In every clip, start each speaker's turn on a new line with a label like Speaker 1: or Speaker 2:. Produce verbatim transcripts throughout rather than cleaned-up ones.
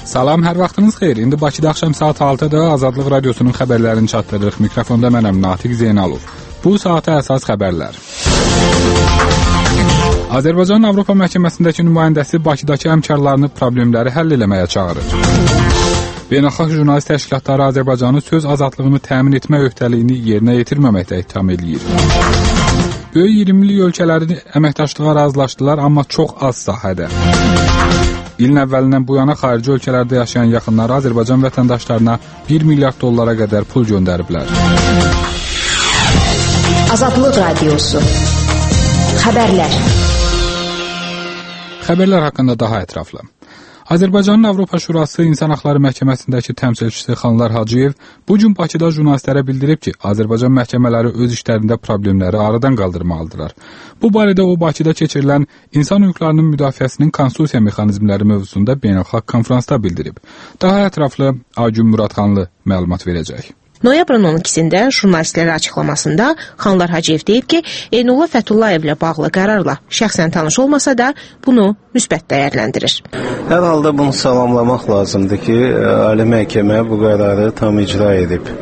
Speaker 1: Salam, hər vaxtınız xeyir. İndi Bakıda axşam saat altıda Azadlıq Radiosunun xəbərlərini çatdırırıq. Mikrofonda mənəm Natiq Zeynalov. Bu saata əsas xəbərlər. Azərbaycanın Avropa Məhkəməsindəki nümayəndəsi Bakıdakı həmkarlarını problemləri həll eləməyə çağırır. Beynəlxalq jurnalist təşkilatları Azərbaycanın söz azadlığını təmin etmə öhdəliyini yerinə yetirməməkdə ittiham eləyir. Böyük iyirmilik ölkələri əməkdaşlığa razılaşdılar, amma çox az sahədə. İlin əvvəlindən bu yana xarici ölkələrdə yaşayan yaxınları Azərbaycan vətəndaşlarına bir milyard dollara qədər pul göndəriblər.
Speaker 2: Azadlıq Radiosu. Xəbərlər.
Speaker 1: Xəbərlər haqqında daha ətraflı. Azərbaycanın Avropa Şurası İnsan Haqları Məhkəməsindəki təmsilçisi Xanlar Hacıyev bu gün Bakıda jurnalistlərə bildirib ki, Azərbaycan məhkəmələri öz işlərində problemləri aradan qaldırmalıdırlar. Bu barədə o Bakıda keçirilən insan hüquqlarının müdafiəsinin konstitusiya mexanizmləri mövzusunda beynəlxalq konfransda bildirib. Daha ətraflı Aygün Muradxanlı məlumat verəcək.
Speaker 3: Noyabrın on ikisində jurnalistlərə açıqlamasında Xanlar Hacıyev deyib ki, Eynullah Fətullayevlə bağlı qərarla şəxsən tanış olmasa da bunu müsbət dəyərləndirir.
Speaker 4: Hər halda bunu salamlamaq lazımdır ki, Ali Məhkəmə bu qərarı tam icra edib.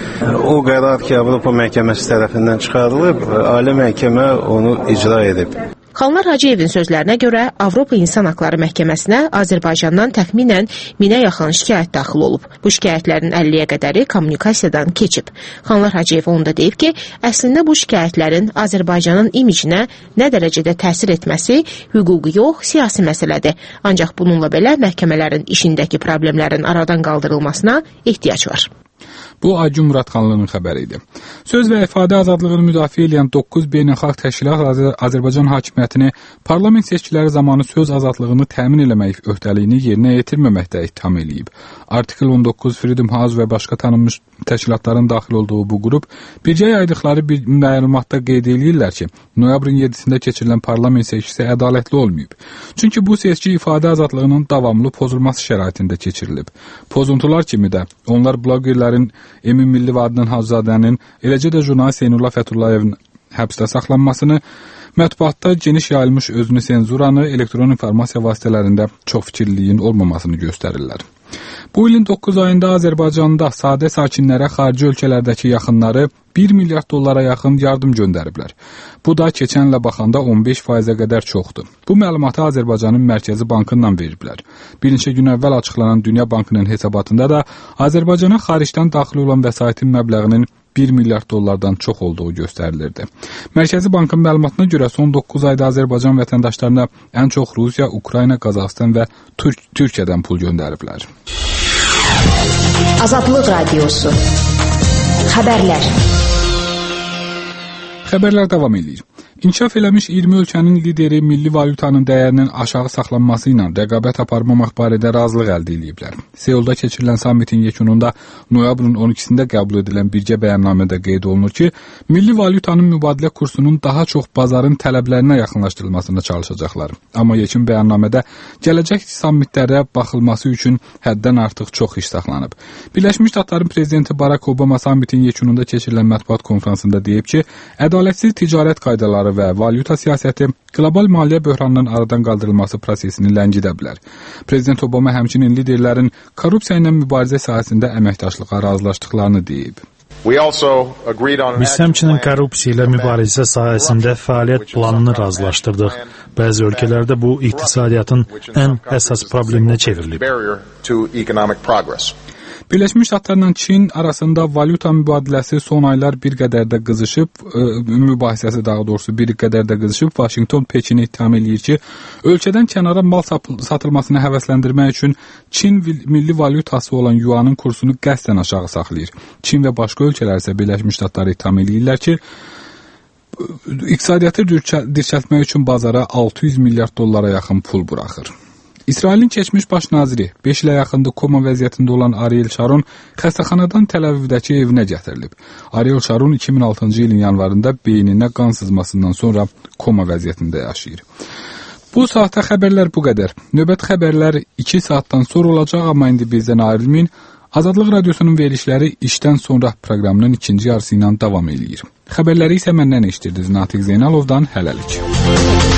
Speaker 4: O qərar ki, Avropa Məhkəməsi tərəfindən çıxarılıb, Ali Məhkəmə onu icra edib.
Speaker 3: Xanlar Hacıyevin sözlərinə görə Avropa İnsan Haqları Məhkəməsinə Azərbaycandan təxminən minə yaxın şikayət daxil olub. Bu şikayətlərin əlliyə qədəri kommunikasiyadan keçib. Xanlar Hacıyev onda deyib ki, əslində bu şikayətlərin Azərbaycanın imicinə nə dərəcədə təsir etməsi hüquqi yox, siyasi məsələdir. Ancaq bununla belə məhkəmələrin işindəki problemlərin aradan qaldırılmasına ehtiyac var.
Speaker 1: Bu Aygün Muradxanlının xəbəri idi. Söz və ifadə azadlığını müdafiə edən doqquz beynəlxalq təşkilat Azərbaycan hakimiyyətini parlament seçkiləri zamanı söz azadlığını təmin eləmək öhdəliyini yerinə yetirməməkdə ittiham eləyib. Artikel on doqquz Freedom House və başqa tanınmış təşkilatların daxil olduğu bu qrup bircə yaydıqları bir məlumatda qeyd edirlər ki, noyabrın yedisində keçirilən parlament seçkisi ədalətli olmayıb. Çünki bu seçki ifadə azadlığının davamlı pozulması şəraitində keçirilib. Pozuntular kimi də onlar blogerlərin Emin Milli və Adnan Hacızadənin, eləcə də jurnalist Eynullah Fətullayevin həbsdə saxlanmasını, mətbuatda geniş yayılmış özünü senzuranı, elektron informasiya vasitələrində çox fikirliliyin olmamasını göstərirlər. Bu ilin doqquz ayında Azərbaycanda sadə sakinlərə xarici ölkələrdəki yaxınları bir milyard dollara yaxın yardım göndəriblər. Bu da keçənlə baxanda on beş faizə qədər çoxdur. Bu məlumatı Azərbaycanın Mərkəzi Bankından veriblər. Bir neçə gün əvvəl açıqlanan Dünya Bankının hesabatında da Azərbaycana xaricdən daxil olan vəsaitin məbləğinin bir milyard dollardan çox olduğu göstərilirdi. Mərkəzi Bankın məlumatına görə son doqquz ayda Azərbaycan vətəndaşlarına ən çox Rusiya, Ukrayna, Qazaxıstan və Türk Türkiyədən pul göndəriblər.
Speaker 2: Azadlıq Radiosu. Xəbərlər.
Speaker 1: Xəbərlər davam edir. İnkişaf eləmiş iyirmi ölkənin lideri milli valyutanın dəyərinin aşağı saxlanması ilə rəqabət aparmamaq barədə razılıq əldə ediblər. Seulda keçirilən sammitin yekununda noyabrın on ikisində qəbul edilən birgə bəyannamədə qeyd olunur ki, milli valyutanın mübadilə kursunun daha çox bazarın tələblərinə yaxınlaşdırılmasına çalışacaqlar. Amma yekun bəyannamədə gələcək sammitlərə baxılması üçün həddən artıq çox iş saxlanıb. Birləşmiş Ştatların prezidenti Barack Obama sammitin yekununda keçirilən mətbuat konfransında deyib ki, ədalətsiz ticarət qaydaları və valyuta siyasəti qlobal maliyyə böhranının aradan qaldırılması prosesini ləngidə bilər. Prezident Obama həmçinin liderlərin korrupsiya ilə mübarizə sahəsində əməkdaşlığa razılaşdıqlarını deyib.
Speaker 5: Biz həmçinin korrupsiya ilə mübarizə sahəsində fəaliyyət planını razılaşdırdıq. Bəzi ölkələrdə bu iqtisadiyyatın ən əsas probleminə çevrilib.
Speaker 1: Birləşmiş Ştatlarla Çin arasında valyuta mübadiləsi son aylar bir qədər də qızışıb, mübahisəsi daha doğrusu bir qədər də qızışıb. Vaşinqton Pekini ittiham eləyir ki, ölkədən kənara mal satılmasını həvəsləndirmək üçün Çin milli valyutası olan yuanın kursunu qəsdən aşağı saxlayır. Çin və başqa ölkələr isə Birləşmiş Ştatları ittiham eləyirlər ki, iqtisadiyyatı dirçəltmək üçün bazara altı yüz milyard dollara yaxın pul buraxır. İsrailin keçmiş baş naziri, beş ilə yaxında koma vəziyyətində olan Ariel Sharon xəstəxanadan Təl-Əvivdəki evinə gətirilib. Ariel Sharon iki min altıncı ilin yanvarında beyninə qan sızmasından sonra koma vəziyyətində yaşayır. Bu saatda xəbərlər bu qədər. Növbət xəbərlər iki saatdan sonra olacaq, amma indi bizdən ayrılmayın. Azadlıq Radiosunun verilişləri işdən sonra proqramının ikinci yarısı ilə davam edir. Xəbərləri isə məndən eşitirdiniz Natiq Zeynalovdan. Hələlik.